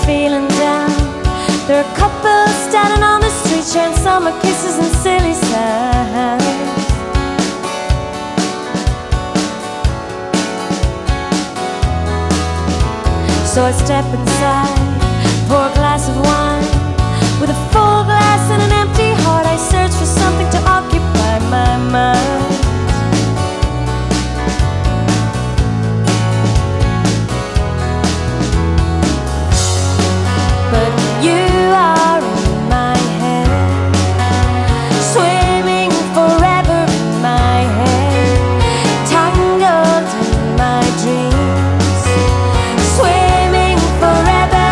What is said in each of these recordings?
feeling down. There are couples standing on the street sharing summer kisses and silly sounds. So I step inside, pour a glass of wine. With a full glass and an empty heart, I search for something to occupy my mind. But you are in my head, swimming forever in my head, tangled in my dreams, swimming forever.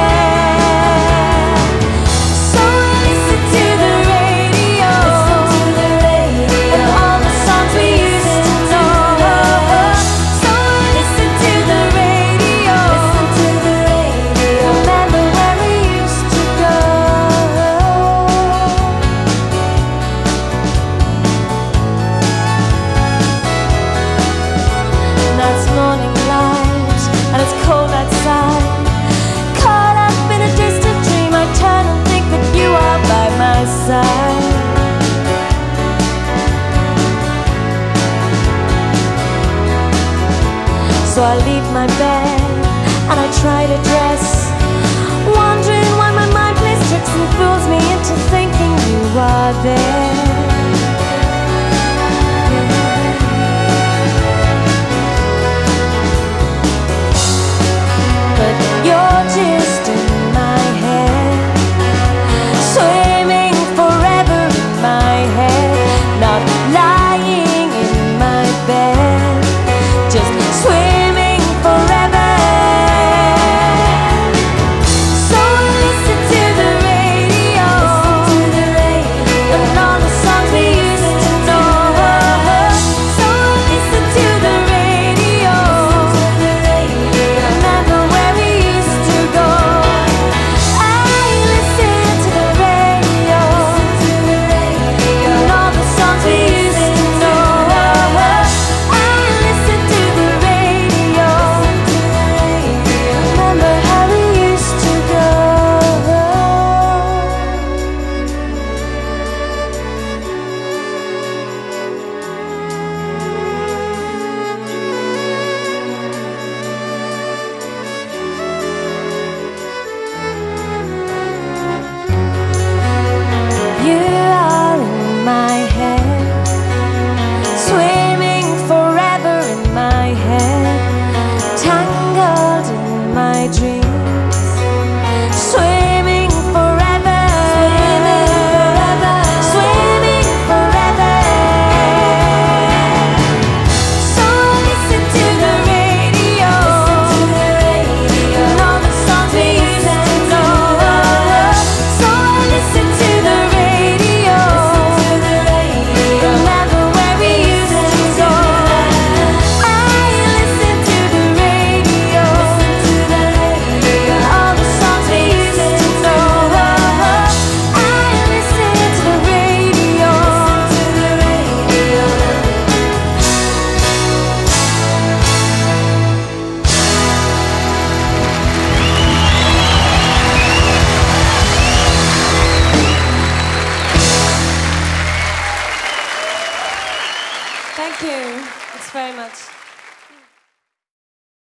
So listen to the radio, and all the songs we used to know. So listen to the radio, remember where we used to go. Now it's morning light, and it's cold outside. Caught up in a distant dream, I turn and think that you are by my side. So I leave my bed and I try to dress, wondering why my mind plays tricks and fools me into thinking you are there. But you're just in my head, swimming forever in my head, not lying in my bed, just swimming forever. So listen to the radio, and all the songs we used to know. So listen to the radio, remember where we used to go. I listen to the radio, and all the songs we used to know. I listen to the radio, remember how we used to go. You are in my head, swimming forever in my head, tangled in my dreams, swimming forever, swimming forever. So listen to the radio, and all the songs we used to know. So listen to the radio, remember where we used to go. I listen to the radio, all the songs we used to know. I listen to the radio. Thank you. Thanks very much.